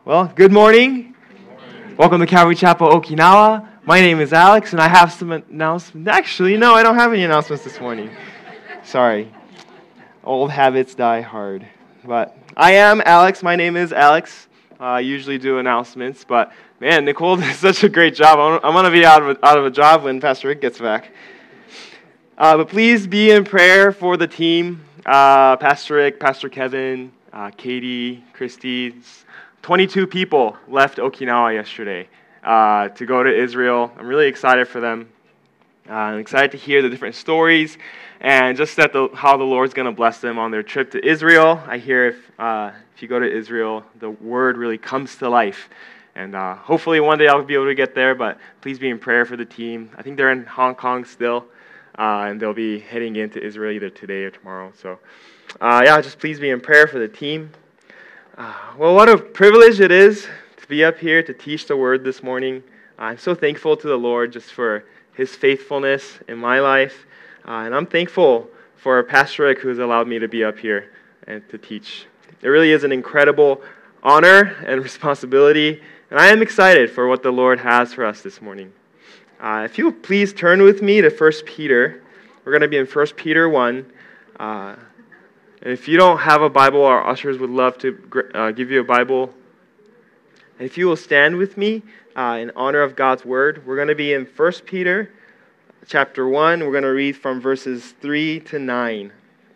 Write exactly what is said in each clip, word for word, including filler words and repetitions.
Well, good morning. Good morning. Welcome to Calvary Chapel, Okinawa. My name is Alex, and I have some announcements. Actually, no, I don't have any announcements this morning. Sorry. Old habits die hard. But I am Alex. My name is Alex. Uh, I usually do announcements, but man, Nicole does such a great job. I'm going to be out of a, out of a job when Pastor Rick gets back. Uh, but please be in prayer for the team. Uh, Pastor Rick, Pastor Kevin, uh, Katie, Christy. twenty-two people left Okinawa yesterday uh, to go to Israel. I'm really excited for them. Uh, I'm excited to hear the different stories and just that the, how the Lord's going to bless them on their trip to Israel. I hear if uh, if you go to Israel, the word really comes to life. And uh, hopefully one day I'll be able to get there, but please be in prayer for the team. I think they're in Hong Kong still, uh, and they'll be heading into Israel either today or tomorrow. So uh, yeah, just please be in prayer for the team. Uh, well, what a privilege it is to be up here to teach the Word this morning. Uh, I'm so thankful to the Lord just for His faithfulness in my life. Uh, and I'm thankful for Pastor Rick, who's allowed me to be up here and to teach. It really is an incredible honor and responsibility. And I am excited for what the Lord has for us this morning. Uh, if you will please turn with me to First Peter. We're going to be in First Peter one. Uh, And if you don't have a Bible, our ushers would love to uh, give you a Bible. And if you will stand with me uh, in honor of God's Word, we're going to be in First Peter chapter one. We're going to read from verses three to nine.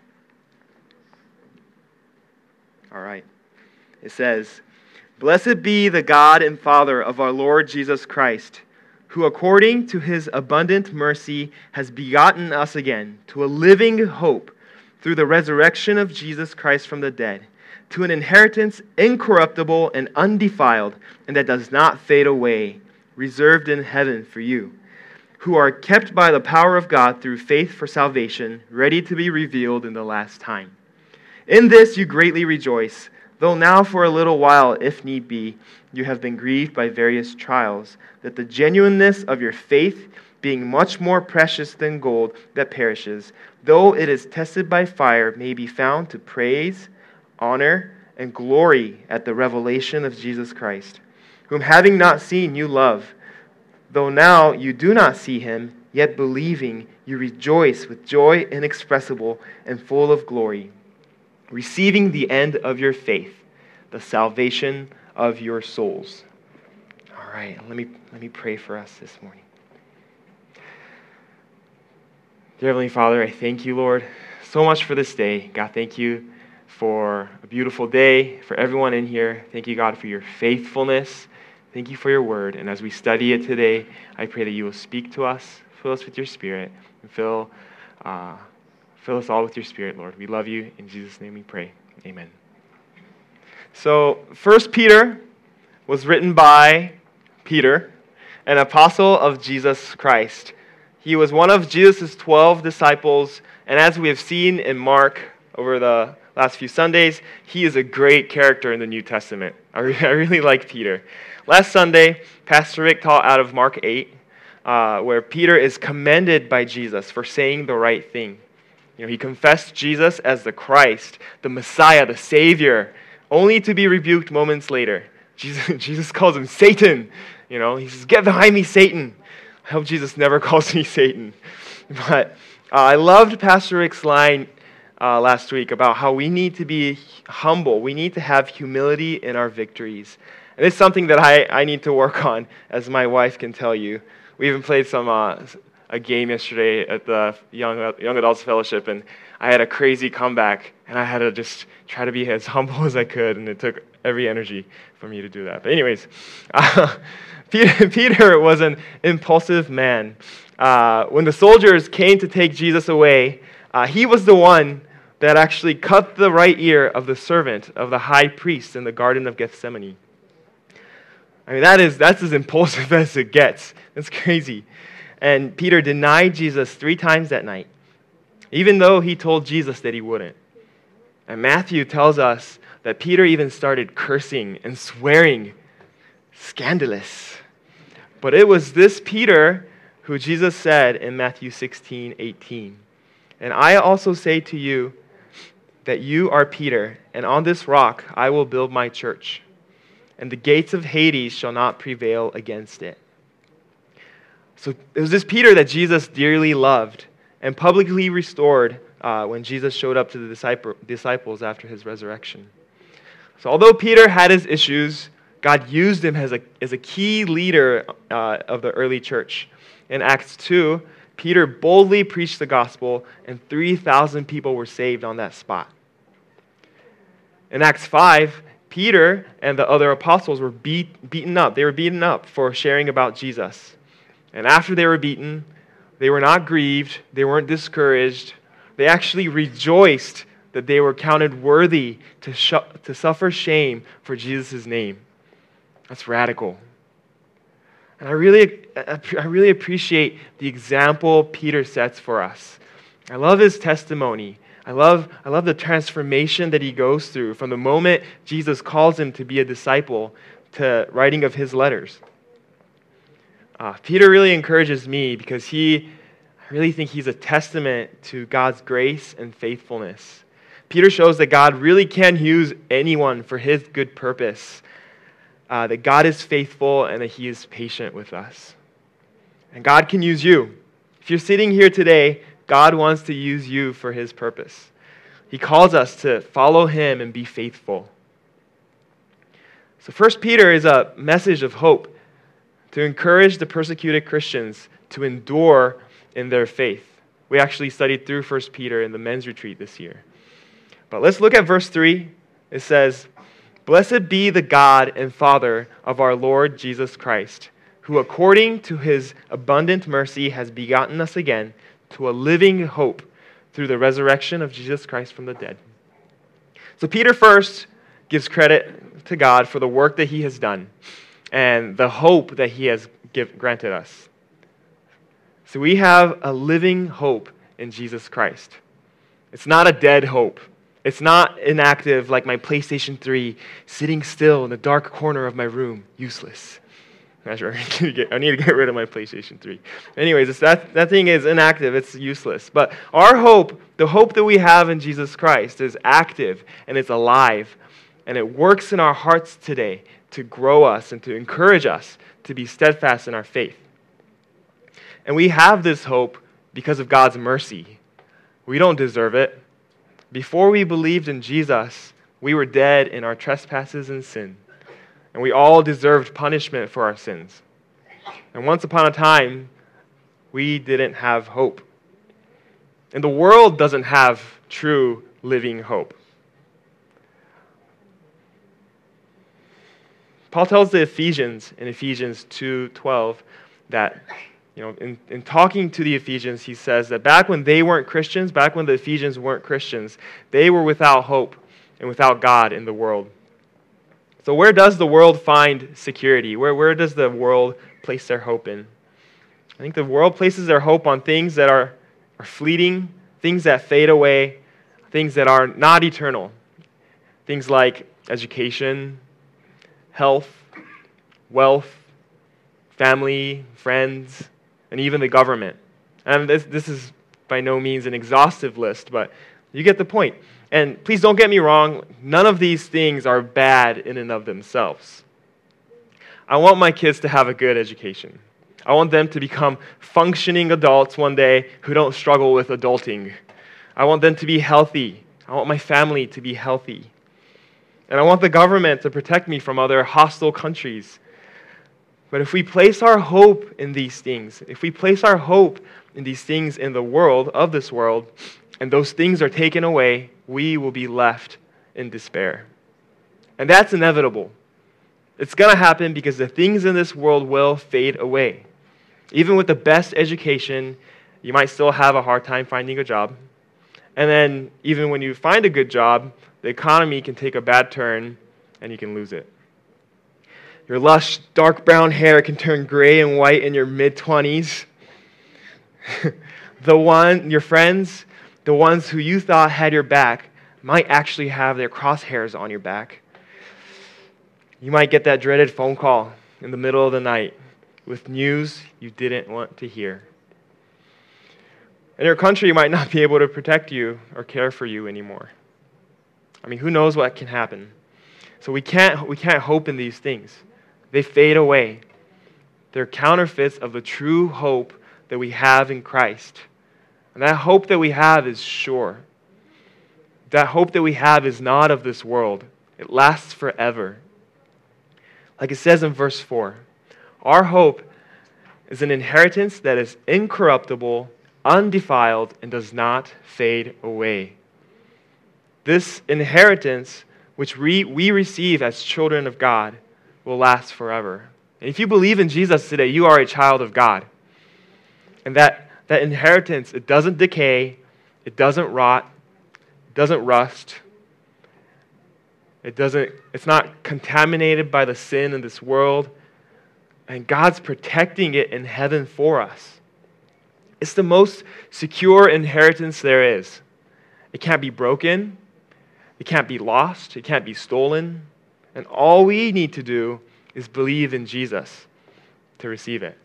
All right. It says, "Blessed be the God and Father of our Lord Jesus Christ, who according to His abundant mercy has begotten us again to a living hope, through the resurrection of Jesus Christ from the dead, to an inheritance incorruptible and undefiled, and that does not fade away, reserved in heaven for you, who are kept by the power of God through faith for salvation, ready to be revealed in the last time. In this you greatly rejoice, though now for a little while, if need be, you have been grieved by various trials, that the genuineness of your faith, being much more precious than gold that perishes, though it is tested by fire, may be found to praise, honor, and glory at the revelation of Jesus Christ, whom having not seen you love, though now you do not see Him, yet believing you rejoice with joy inexpressible and full of glory, receiving the end of your faith, the salvation of your souls." All right, let me let me pray for us this morning. Dear Heavenly Father, I thank you, Lord, so much for this day. God, thank you for a beautiful day, for everyone in here. Thank you, God, for your faithfulness. Thank you for your word. And as we study it today, I pray that you will speak to us, fill us with your Spirit, and fill, uh, fill us all with your Spirit, Lord. We love you. In Jesus' name we pray. Amen. So, First Peter was written by Peter, an apostle of Jesus Christ. He was one of Jesus' twelve disciples, and as we have seen in Mark over the last few Sundays, he is a great character in the New Testament. I, re- I really like Peter. Last Sunday, Pastor Rick taught out of Mark eight, uh, where Peter is commended by Jesus for saying the right thing. You know, he confessed Jesus as the Christ, the Messiah, the Savior, only to be rebuked moments later. Jesus, Jesus calls him Satan. You know, he says, "Get behind me, Satan." I hope Jesus never calls me Satan. But uh, I loved Pastor Rick's line uh, last week about how we need to be humble. We need to have humility in our victories. And it's something that I, I need to work on, as my wife can tell you. We even played some uh, a game yesterday at the Young, Young Adults Fellowship, and I had a crazy comeback, and I had to just try to be as humble as I could, and it took every energy for me to do that. But anyways, uh, Peter, Peter was an impulsive man. Uh, when the soldiers came to take Jesus away, uh, he was the one that actually cut the right ear of the servant of the high priest in the Garden of Gethsemane. I mean, that is that's as impulsive as it gets. That's crazy. And Peter denied Jesus three times that night, even though he told Jesus that he wouldn't. And Matthew tells us that Peter even started cursing and swearing. Scandalous. But it was this Peter who Jesus said in Matthew sixteen eighteen, "And I also say to you that you are Peter, and on this rock I will build my church, and the gates of Hades shall not prevail against it. So it was this Peter that Jesus dearly loved and publicly restored uh, when Jesus showed up to the disciple, disciples after his resurrection. So although Peter had his issues, God used him as a, as a key leader uh, of the early church. In Acts two, Peter boldly preached the gospel, and three thousand people were saved on that spot. In Acts five, Peter and the other apostles were beat, beaten up. They were beaten up for sharing about Jesus. And after they were beaten, they were not grieved. They weren't discouraged. They actually rejoiced that they were counted worthy to, sh- to suffer shame for Jesus' name. That's radical. And I really, I really appreciate the example Peter sets for us. I love his testimony. I love, I love the transformation that he goes through from the moment Jesus calls him to be a disciple to writing of his letters. Uh, Peter really encourages me because he, I really think he's a testament to God's grace and faithfulness. Peter shows that God really can use anyone for his good purpose, uh, that God is faithful and that he is patient with us. And God can use you. If you're sitting here today, God wants to use you for his purpose. He calls us to follow him and be faithful. So First Peter is a message of hope to encourage the persecuted Christians to endure in their faith. We actually studied through First Peter in the men's retreat this year. But let's look at verse three. It says, "Blessed be the God and Father of our Lord Jesus Christ, who according to his abundant mercy has begotten us again to a living hope through the resurrection of Jesus Christ from the dead." So Peter first gives credit to God for the work that he has done and the hope that he has give, granted us. So we have a living hope in Jesus Christ. It's not a dead hope. It's not inactive like my PlayStation three sitting still in the dark corner of my room, useless. Not sure. I need to get rid of my PlayStation three. Anyways, it's that, that thing is inactive. It's useless. But our hope, the hope that we have in Jesus Christ, is active and it's alive. And it works in our hearts today to grow us and to encourage us to be steadfast in our faith. And we have this hope because of God's mercy. We don't deserve it. Before we believed in Jesus, we were dead in our trespasses and sin. And we all deserved punishment for our sins. And once upon a time, we didn't have hope. And the world doesn't have true living hope. Paul tells the Ephesians in Ephesians two twelve that, you know, in, in talking to the Ephesians, he says that back when they weren't Christians, back when the Ephesians weren't Christians, they were without hope and without God in the world. So where does the world find security? Where, where does the world place their hope in? I think the world places their hope on things that are, are fleeting, things that fade away, things that are not eternal. Things like education, health, wealth, family, friends, and even the government. And this, this is by no means an exhaustive list, but you get the point. And please don't get me wrong, none of these things are bad in and of themselves. I want my kids to have a good education. I want them to become functioning adults one day who don't struggle with adulting. I want them to be healthy. I want my family to be healthy. And I want the government to protect me from other hostile countries. But if we place our hope in these things, if we place our hope in these things in the world, of this world, and those things are taken away, we will be left in despair. And that's inevitable. It's going to happen because the things in this world will fade away. Even with the best education, you might still have a hard time finding a job. And then even when you find a good job, the economy can take a bad turn and you can lose it. Your lush, dark brown hair can turn gray and white in your mid-twenties. The one, your friends, the ones who you thought had your back, might actually have their crosshairs on your back. You might get that dreaded phone call in the middle of the night with news you didn't want to hear. And your country might not be able to protect you or care for you anymore. I mean, who knows what can happen? So we can't, we can't hope in these things. They fade away. They're counterfeits of the true hope that we have in Christ. And that hope that we have is sure. That hope that we have is not of this world. It lasts forever. Like it says in verse four, our hope is an inheritance that is incorruptible, undefiled, and does not fade away. This inheritance, which we, we receive as children of God, will last forever. And if you believe in Jesus today, you are a child of God. And that, that inheritance, it doesn't decay, it doesn't rot, it doesn't rust, it doesn't, it's not contaminated by the sin in this world, and God's protecting it in heaven for us. It's the most secure inheritance there is. It can't be broken, it can't be lost, it can't be stolen, and all we need to do is believe in Jesus to receive it.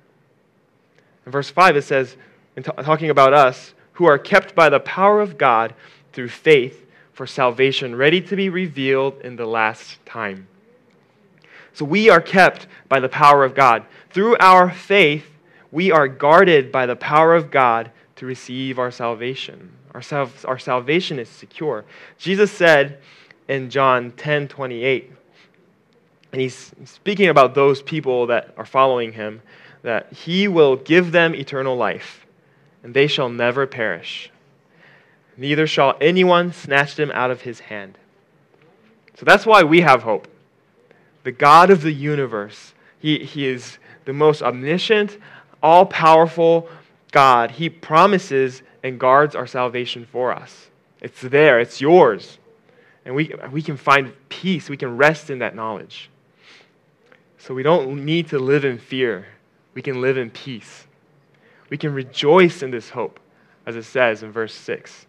In verse five, it says, in t- talking about us, who are kept by the power of God through faith for salvation, ready to be revealed in the last time. So we are kept by the power of God. Through our faith, we are guarded by the power of God to receive our salvation. Our, sal- our salvation is secure. Jesus said in John ten twenty-eight, and he's speaking about those people that are following him, that he will give them eternal life, and they shall never perish. Neither shall anyone snatch them out of his hand. So that's why we have hope. The God of the universe, he, he is the most omniscient, all-powerful God. He promises and guards our salvation for us. It's there. It's yours. And we, we can find peace. We can rest in that knowledge. So we don't need to live in fear. We can live in peace. We can rejoice in this hope, as it says in verse six.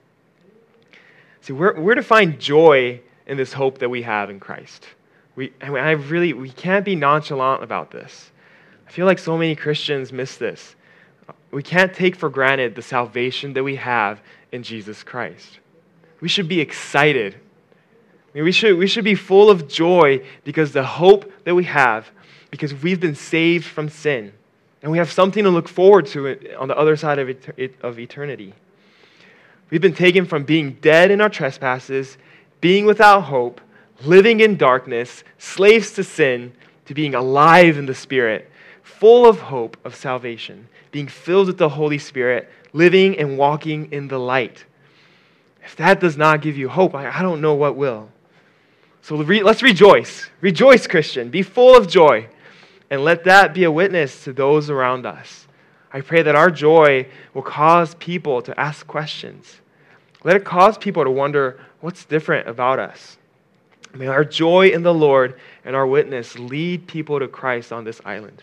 See, we're, we're to find joy in this hope that we have in Christ. We, I, mean, I really, we can't be nonchalant about this. I feel like so many Christians miss this. We can't take for granted the salvation that we have in Jesus Christ. We should be excited. I mean, we should, we should be full of joy because the hope that we have, because we've been saved from sin, and we have something to look forward to on the other side of, et- of eternity. We've been taken from being dead in our trespasses, being without hope, living in darkness, slaves to sin, to being alive in the Spirit, full of hope of salvation, being filled with the Holy Spirit, living and walking in the light. If that does not give you hope, I, I don't know what will. So re- let's rejoice. Rejoice, Christian. Be full of joy. And let that be a witness to those around us. I pray that our joy will cause people to ask questions. Let it cause people to wonder what's different about us. May our joy in the Lord and our witness lead people to Christ on this island.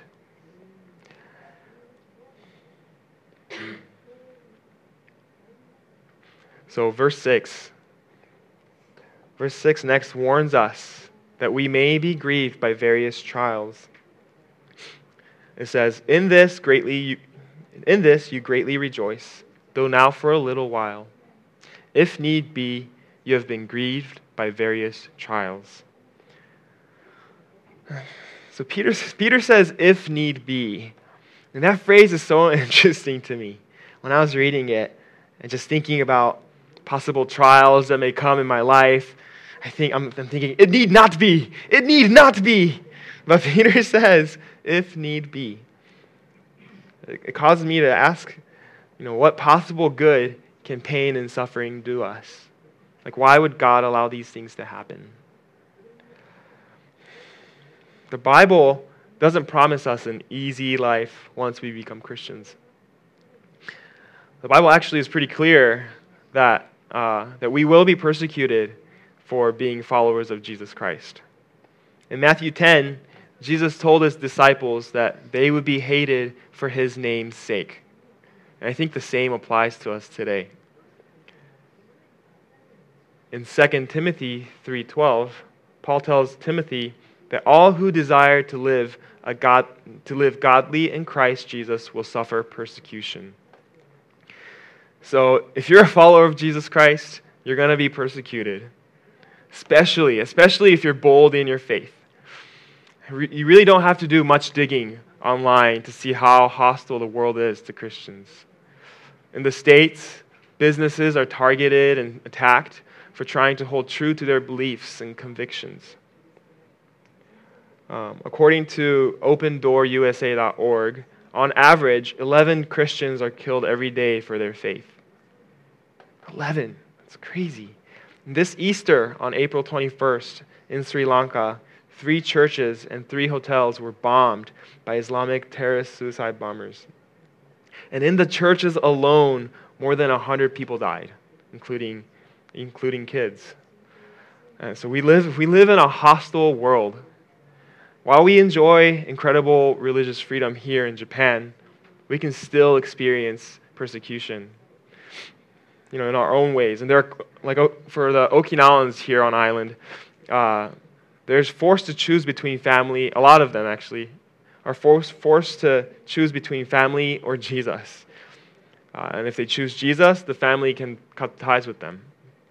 So verse six. Verse six next warns us that we may be grieved by various trials. It says, In this greatly you, in this you greatly rejoice, though now for a little while. If need be, you have been grieved by various trials. So Peter, Peter says, if need be. And that phrase is so interesting to me. When I was reading it and just thinking about possible trials that may come in my life, I think I'm, I'm thinking, it need not be. It need not be. But Peter says, if need be. It causes me to ask, you know, what possible good can pain and suffering do us? Like, why would God allow these things to happen? The Bible doesn't promise us an easy life once we become Christians. The Bible actually is pretty clear that, uh, that we will be persecuted for being followers of Jesus Christ. In Matthew ten, Jesus told his disciples that they would be hated for his name's sake. And I think the same applies to us today. In Second Timothy three twelve, Paul tells Timothy that all who desire to live a God to live godly in Christ Jesus will suffer persecution. So if you're a follower of Jesus Christ, you're going to be persecuted. especially, especially if you're bold in your faith. You really don't have to do much digging online to see how hostile the world is to Christians. In the States, businesses are targeted and attacked for trying to hold true to their beliefs and convictions. Um, according to open door U S A dot org, on average, eleven Christians are killed every day for their faith. eleven. That's crazy. This Easter, on April twenty-first, in Sri Lanka, three churches and three hotels were bombed by Islamic terrorist suicide bombers. And in the churches alone, more than one hundred people died, including, including kids. And so we live, we live in a hostile world. While we enjoy incredible religious freedom here in Japan, we can still experience persecution, you know, in our own ways. And there are, like for the Okinawans here on island, uh, they're forced to choose between family. A lot of them actually are forced forced to choose between family or Jesus. Uh, and if they choose Jesus, the family can cut ties with them.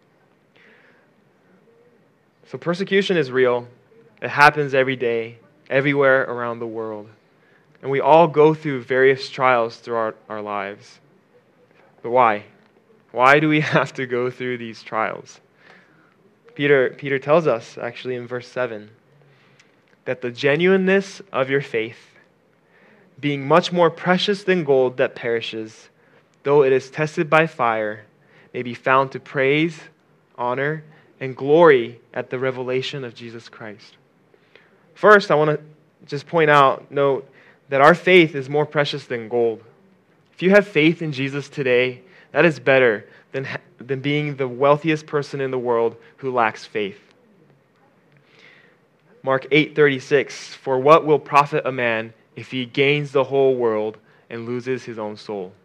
So persecution is real. It happens every day, everywhere around the world. And we all go through various trials throughout our lives. But why? Why do we have to go through these trials? Peter, Peter tells us, actually in verse seven, that the genuineness of your faith, being much more precious than gold that perishes, though it is tested by fire, may be found to praise, honor, and glory at the revelation of Jesus Christ. First, I want to just point out, note, that our faith is more precious than gold. If you have faith in Jesus today, that is better than, than being the wealthiest person in the world who lacks faith. Mark eight thirty-six, for what will profit a man if he gains the whole world and loses his own soul?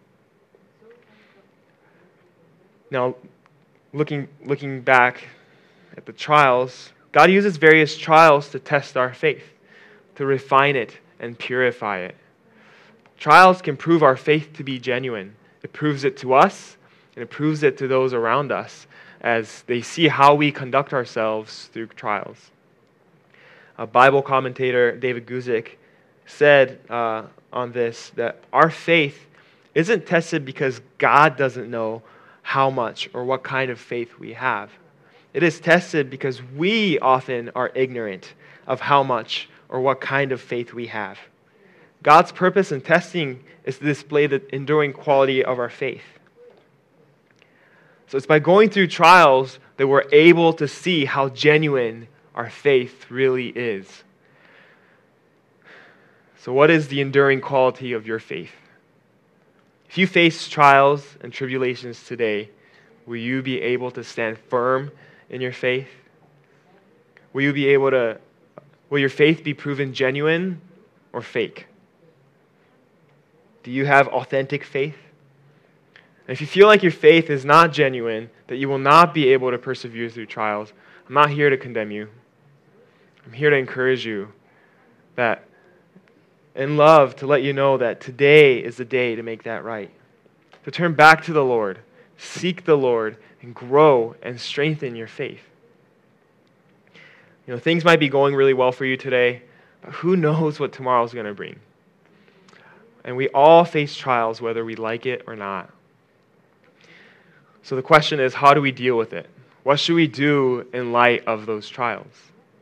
Now, looking, looking back at the trials, God uses various trials to test our faith, to refine it and purify it. Trials can prove our faith to be genuine. It proves it to us, and it proves it to those around us as they see how we conduct ourselves through trials. A Bible commentator, David Guzik, said uh, on this that our faith isn't tested because God doesn't know how much or what kind of faith we have. It is tested because we often are ignorant of how much or what kind of faith we have. God's purpose in testing is to display the enduring quality of our faith. So it's by going through trials that we're able to see how genuine our faith really is. So what is the enduring quality of your faith? If you face trials and tribulations today, will you be able to stand firm in your faith? Will you be able to, will your faith be proven genuine or fake? Do you have authentic faith? And if you feel like your faith is not genuine, that you will not be able to persevere through trials, I'm not here to condemn you. I'm here to encourage you that in love to let you know that today is the day to make that right. To turn back to the Lord, seek the Lord, and grow and strengthen your faith. You know, things might be going really well for you today, but who knows what tomorrow's going to bring. And we all face trials whether we like it or not. So the question is, how do we deal with it? What should we do in light of those trials?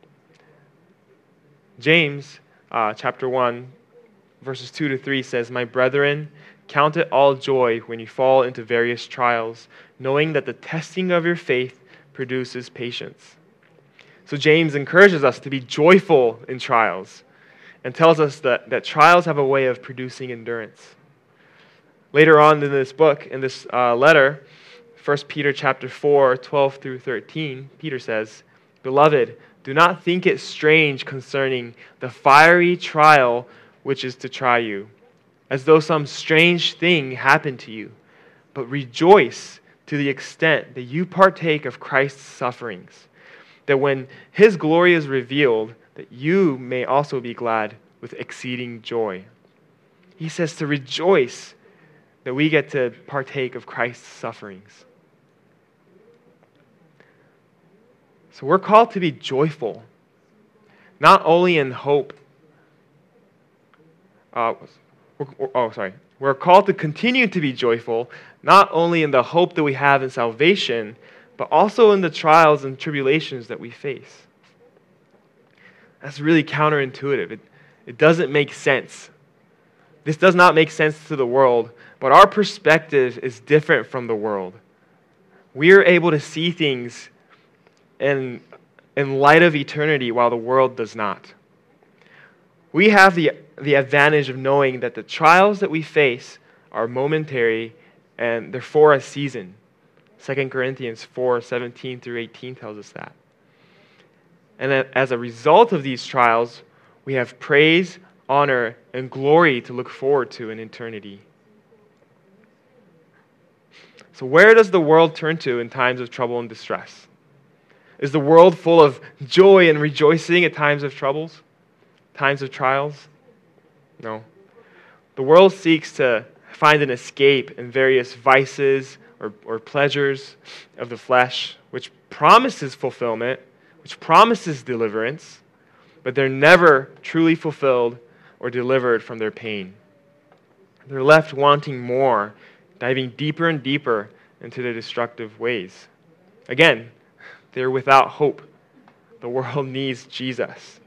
James uh, chapter one, verses two to three says, "My brethren, count it all joy when you fall into various trials, knowing that the testing of your faith produces patience." So James encourages us to be joyful in trials and tells us that, that trials have a way of producing endurance. Later on in this book, in this uh, letter, First Peter chapter four, twelve through thirteen, Peter says, "Beloved, do not think it strange concerning the fiery trial which is to try you, as though some strange thing happened to you, but rejoice to the extent that you partake of Christ's sufferings, that when His glory is revealed, that you may also be glad with exceeding joy." He says to rejoice that we get to partake of Christ's sufferings. So we're called to be joyful, not only in hope. Uh, we're, oh, sorry. We're called to continue to be joyful, not only in the hope that we have in salvation, but also in the trials and tribulations that we face. That's really counterintuitive. It, it doesn't make sense. This does not make sense to the world, but our perspective is different from the world. We are able to see things in, in light of eternity while the world does not. We have the, the advantage of knowing that the trials that we face are momentary and they're for a season. Second Corinthians four, seventeen through eighteen tells us that. And that as a result of these trials, we have praise, honor, and glory to look forward to in eternity. So where does the world turn to in times of trouble and distress? Is the world full of joy and rejoicing at times of troubles, times of trials? No. The world seeks to find an escape in various vices or, or pleasures of the flesh, which promises fulfillment, which promises deliverance, but they're never truly fulfilled or delivered from their pain. They're left wanting more, diving deeper and deeper into their destructive ways. Again, they're without hope. The world needs Jesus.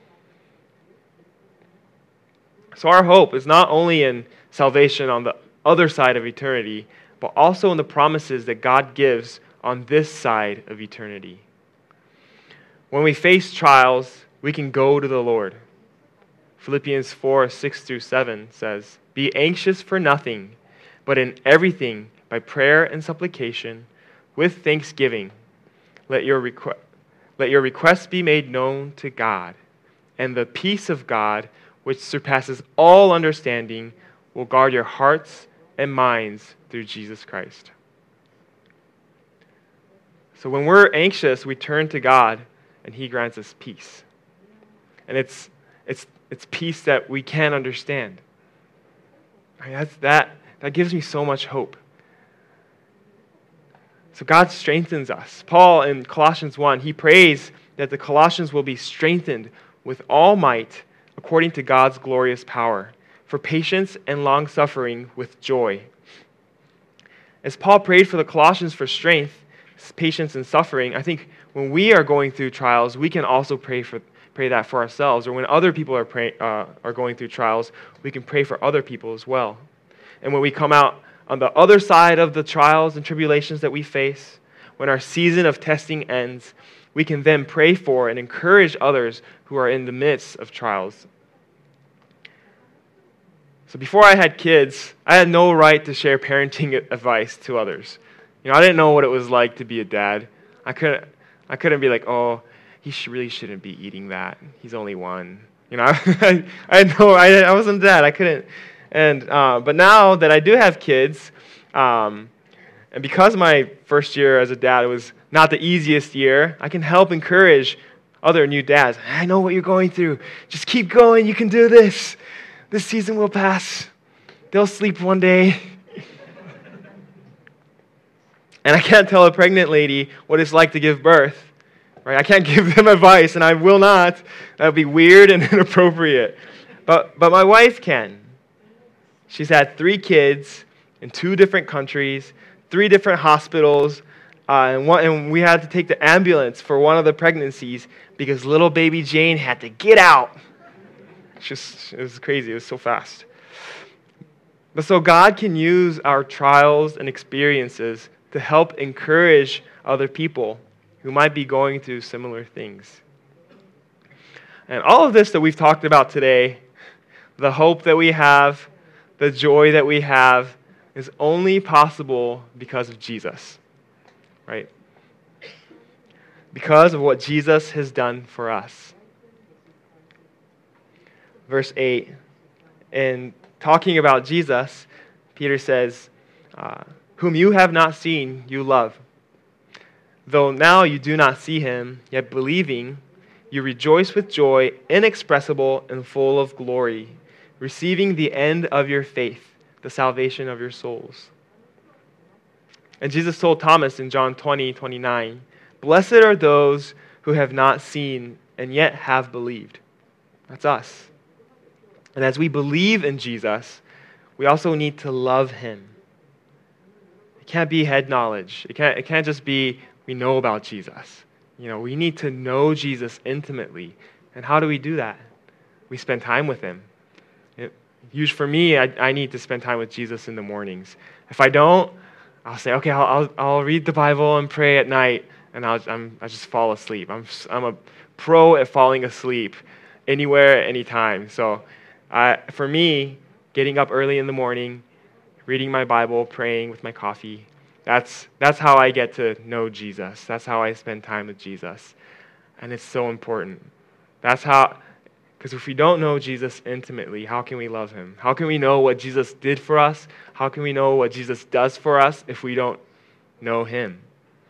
So our hope is not only in salvation on the other side of eternity, but also in the promises that God gives on this side of eternity. When we face trials, we can go to the Lord. Philippians four, six through seven says, "Be anxious for nothing, but in everything, by prayer and supplication, with thanksgiving, let your requ- let your requests be made known to God, and the peace of God, which surpasses all understanding, will guard your hearts and minds through Jesus Christ." So when we're anxious, we turn to God, and He grants us peace. And it's it's it's peace that we can't understand. I mean, that's, that that gives me so much hope. So God strengthens us. Paul in Colossians one, he prays that the Colossians will be strengthened with all might according to God's glorious power, for patience and long-suffering with joy. As Paul prayed for the Colossians for strength, patience, and suffering, I think when we are going through trials, we can also pray for pray that for ourselves. Or when other people are pray, uh, are going through trials, we can pray for other people as well. And when we come out on the other side of the trials and tribulations that we face, when our season of testing ends, we can then pray for and encourage others who are in the midst of trials. So before I had kids, I had no right to share parenting advice to others. You know, I didn't know what it was like to be a dad. I couldn't, I couldn't be like, oh, he should, really shouldn't be eating that. He's only one. You know, I, I had no, I, I wasn't dad. I couldn't. And uh, but now that I do have kids, um, and because my first year as a dad was not the easiest year, I can help encourage other new dads. I know what you're going through. Just keep going. You can do this. This season will pass. They'll sleep one day. And I can't tell a pregnant lady what it's like to give birth. Right? I can't give them advice, and I will not. That would be weird and inappropriate. But but my wife can. She's had three kids in two different countries, three different hospitals, uh, and, one, and we had to take the ambulance for one of the pregnancies because little baby Jane had to get out. It's just, it was crazy. It was so fast. But so God can use our trials and experiences to help encourage other people who might be going through similar things. And all of this that we've talked about today, the hope that we have, the joy that we have, is only possible because of Jesus, right? Because of what Jesus has done for us. Verse eight, in talking about Jesus, Peter says, uh, whom you have not seen, you love. Though now you do not see him, yet believing, you rejoice with joy inexpressible and full of glory, receiving the end of your faith, the salvation of your souls. And Jesus told Thomas in John twenty, twenty-nine, blessed are those who have not seen and yet have believed. That's us. And as we believe in Jesus, we also need to love him. It can't be head knowledge. It can't, it can't just be we know about Jesus. You know, we need to know Jesus intimately. And how do we do that? We spend time with him. It, usually for me, I, I need to spend time with Jesus in the mornings. If I don't, I'll say, okay, I'll, I'll, I'll read the Bible and pray at night, and I'll I'm, I just fall asleep. I'm I'm a pro at falling asleep anywhere, anytime. So uh, for me, getting up early in the morning, reading my Bible, praying with my coffee, that's that's how I get to know Jesus. That's how I spend time with Jesus. And it's so important. That's how, because if we don't know Jesus intimately, how can we love him? How can we know what Jesus did for us? How can we know what Jesus does for us if we don't know him?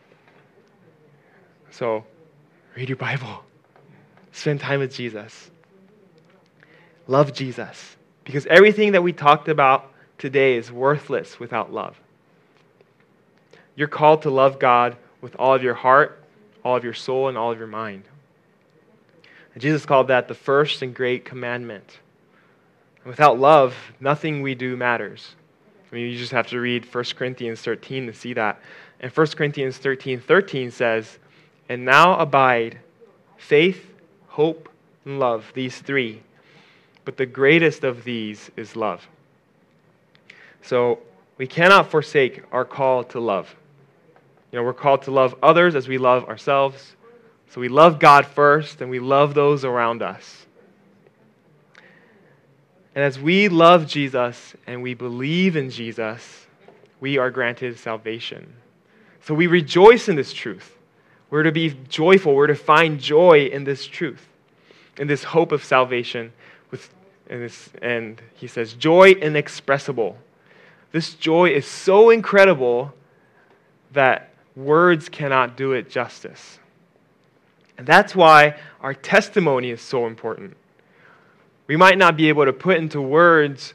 So, read your Bible. Spend time with Jesus. Love Jesus. Because everything that we talked about today is worthless without love. You're called to love God with all of your heart, all of your soul, and all of your mind. And Jesus called that the first and great commandment. And without love, nothing we do matters. I mean, you just have to read First Corinthians thirteen to see that. And First Corinthians thirteen thirteen says, "And now abide faith, hope, and love, these three. But the greatest of these is love." So we cannot forsake our call to love. You know, we're called to love others as we love ourselves. So we love God first, and we love those around us. And as we love Jesus and we believe in Jesus, we are granted salvation. So we rejoice in this truth. We're to be joyful. We're to find joy in this truth, in this hope of salvation. With and, this, and he says, joy inexpressible. This joy is so incredible that words cannot do it justice. And that's why our testimony is so important. We might not be able to put into words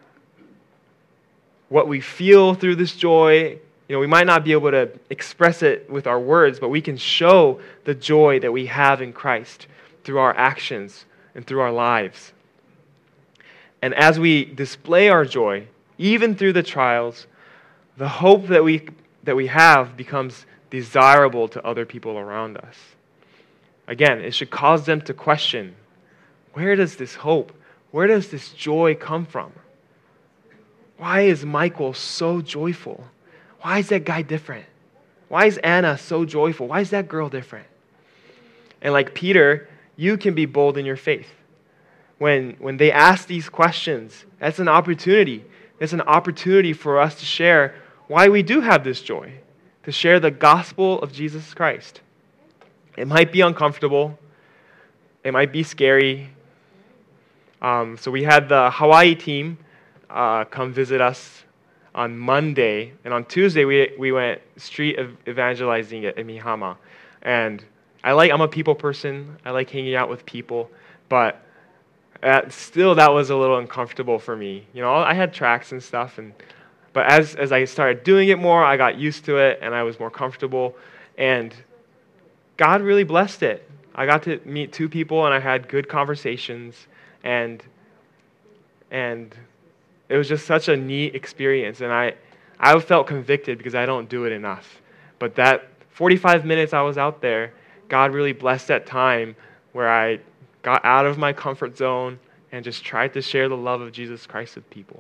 what we feel through this joy. You know, we might not be able to express it with our words, but we can show the joy that we have in Christ through our actions and through our lives. And as we display our joy, even through the trials, the hope that we that we have becomes desirable to other people around us. Again, it should cause them to question, where does this hope, where does this joy come from? Why is Michael so joyful? Why is that guy different? Why is Anna so joyful? Why is that girl different? And like Peter, you can be bold in your faith. When, when they ask these questions, that's an opportunity. It's an opportunity for us to share why we do have this joy, to share the gospel of Jesus Christ. It might be uncomfortable. It might be scary. Um, so we had the Hawaii team uh, come visit us on Monday, and on Tuesday we we went street evangelizing at Mihama. And I like I'm a people person. I like hanging out with people, but at, still that was a little uncomfortable for me. You know, I had tracks and stuff, and but as as I started doing it more, I got used to it, and I was more comfortable. And God really blessed it. I got to meet two people, and I had good conversations, and and it was just such a neat experience. And I, I felt convicted because I don't do it enough. But that forty-five minutes I was out there, God really blessed that time where I got out of my comfort zone and just tried to share the love of Jesus Christ with people.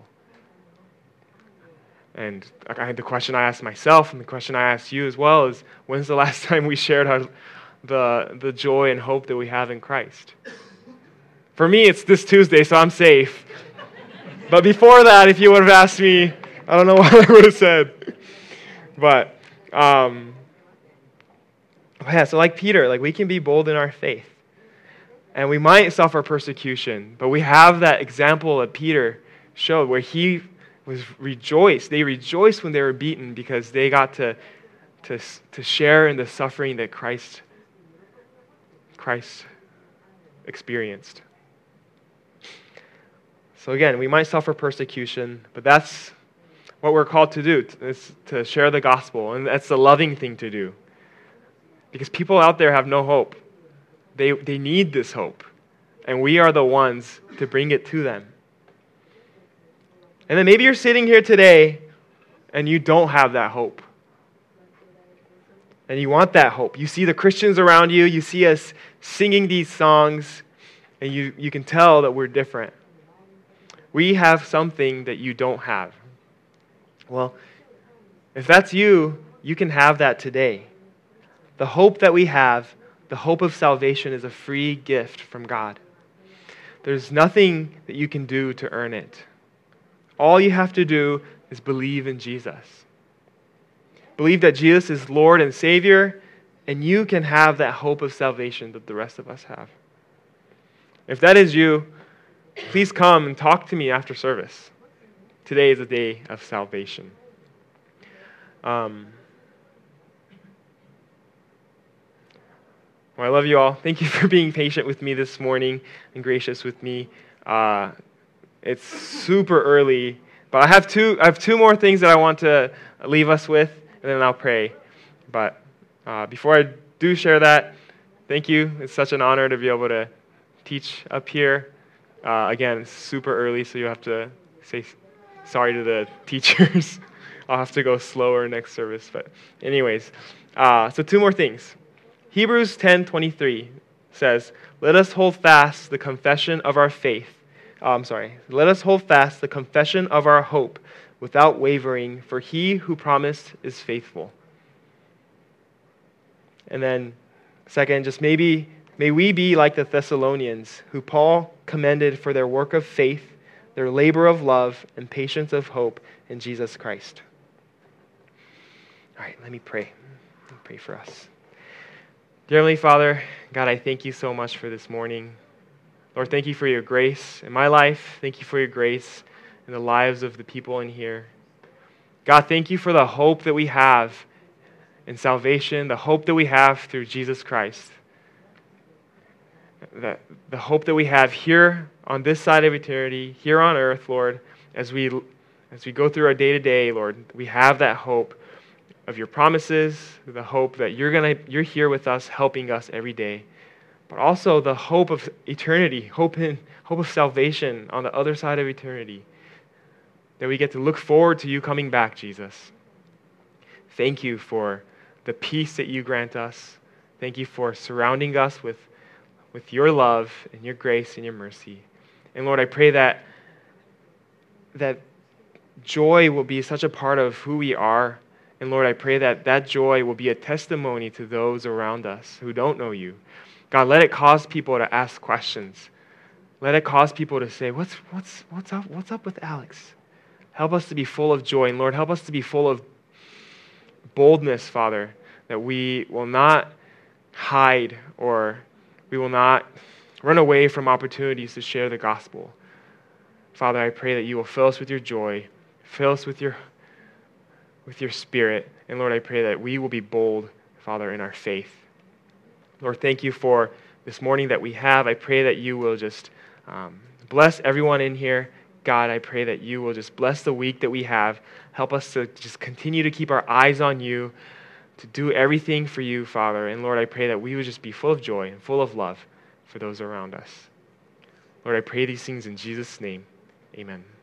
And I had the question I asked myself, and the question I asked you as well is, when's the last time we shared our, the, the joy and hope that we have in Christ? For me, it's this Tuesday, so I'm safe. But before that, if you would have asked me, I don't know what I would have said. But, um, but yeah, so like Peter, like we can be bold in our faith. And we might suffer persecution, but we have that example that Peter showed where he was rejoiced. They rejoiced when they were beaten because they got to, to, to share in the suffering that Christ, Christ experienced. So again, we might suffer persecution, but that's what we're called to do, is to share the gospel, and that's the loving thing to do. Because people out there have no hope. They, they need this hope, and we are the ones to bring it to them. And then maybe you're sitting here today and you don't have that hope. And you want that hope. You see the Christians around you, you see us singing these songs, and you, you can tell that we're different. We have something that you don't have. Well, if that's you, you can have that today. The hope that we have, the hope of salvation, is a free gift from God. There's nothing that you can do to earn it. All you have to do is believe in Jesus. Believe that Jesus is Lord and Savior, and you can have that hope of salvation that the rest of us have. If that is you, please come and talk to me after service. Today is a day of salvation. Um, well, I love you all. Thank you for being patient with me this morning and gracious with me. Uh, it's super early, but I have two. I have two more things that I want to leave us with, and then I'll pray. But uh, before I do share that, thank you. It's such an honor to be able to teach up here. Uh, again, it's super early, so you have to say sorry to the teachers. I'll have to go slower next service. But anyways, uh, so two more things. Hebrews ten twenty-three says, "Let us hold fast the confession of our faith." Oh, I'm sorry. "Let us hold fast the confession of our hope without wavering, for he who promised is faithful." And then, second, just maybe may we be like the Thessalonians, who Paul commended for their work of faith, their labor of love, and patience of hope in Jesus Christ. All right, let me pray. Let me pray for us. Dear Heavenly Father, God, I thank you so much for this morning. Lord, thank you for your grace in my life. Thank you for your grace in the lives of the people in here. God, thank you for the hope that we have in salvation, the hope that we have through Jesus Christ. The, the hope that we have here on this side of eternity, here on earth, Lord, as we as we go through our day-to-day, Lord, we have that hope of your promises, the hope that you're gonna you're here with us, helping us every day, but also the hope of eternity, hope in hope of salvation on the other side of eternity, that we get to look forward to you coming back, Jesus. Thank you for the peace that you grant us. Thank you for surrounding us with, with your love and your grace and your mercy. And Lord, I pray that that joy will be such a part of who we are. And Lord, I pray that that joy will be a testimony to those around us who don't know you. God, let it cause people to ask questions. Let it cause people to say, what's, what's, what's up, what's up with Alex? Help us to be full of joy. And Lord, help us to be full of boldness, Father, that we will not hide or we will not run away from opportunities to share the gospel. Father, I pray that you will fill us with your joy, fill us with your with your spirit. And Lord, I pray that we will be bold, Father, in our faith. Lord, thank you for this morning that we have. I pray that you will just um, bless everyone in here. God, I pray that you will just bless the week that we have. Help us to just continue to keep our eyes on you, to do everything for you, Father. And Lord, I pray that we would just be full of joy and full of love for those around us. Lord, I pray these things in Jesus' name. Amen.